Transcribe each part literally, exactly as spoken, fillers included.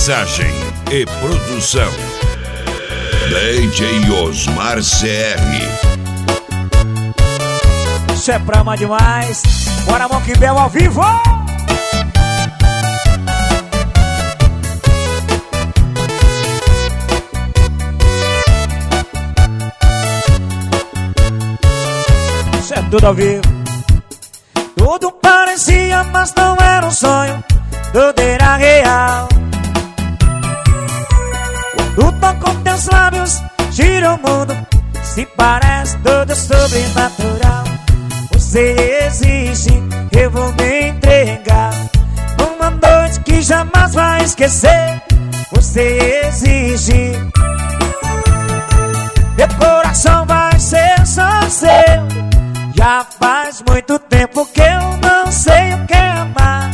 Mixagem e produção D J Osmar C R. Isso é brama demais. Bora, Monkey Bell ao vivo. Isso é tudo ao vivo. Tudo parecia, mas não era um sonho. Tudo era real. Quando toco teus lábios, gira o mundo. Se parece tudo sobrenatural. Você existe, eu vou me entregar. Uma noite que jamais vai esquecer. Você existe. Meu coração vai ser só seu. Já faz muito tempo que eu não sei o que é amar.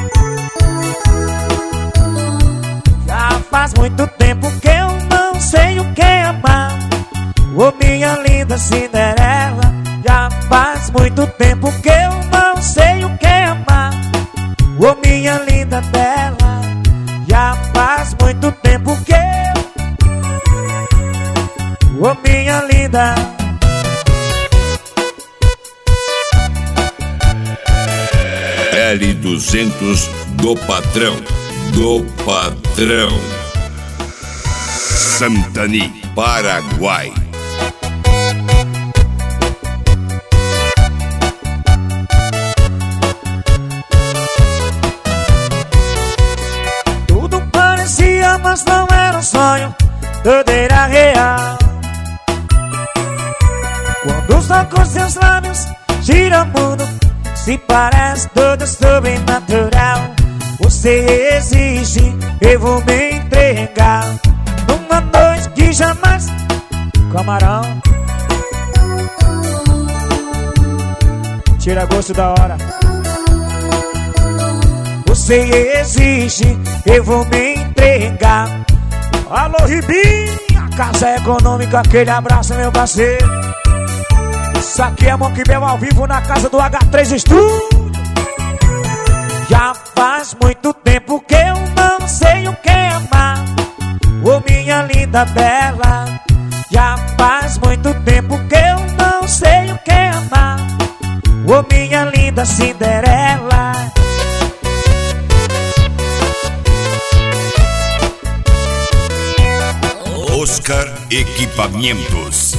Já faz muito tempo que eu não sei o que é amar. Ô minha linda Cinderela, já faz muito tempo que eu não sei o que é amar. Ô minha linda Bela, já faz muito tempo que eu... Ô minha linda... L duzentos do patrão, do patrão. Santani, Paraguai. Tudo parecia, mas não era um sonho. Tudo era real. Quando toco seus lábios, gira o mundo. Se parece tudo sobrenatural. Você existe, eu vou me entregar. Numa noite que jamais... Camarão, tira gosto da hora. Você existe, eu vou me entregar. Alô, Ribinha, Casa Econômica, aquele abraço, meu parceiro. Isso aqui é Monkey Bell ao vivo na casa do H três Studio. Já faz muito tempo que eu não sei o que é amar. Ô minha linda Bela, já faz muito tempo que eu não sei o que é amar. Ô minha linda Cinderela. Oscar Equipamentos.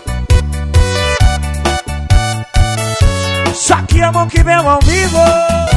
Isso aqui é Monkey Bell ao vivo.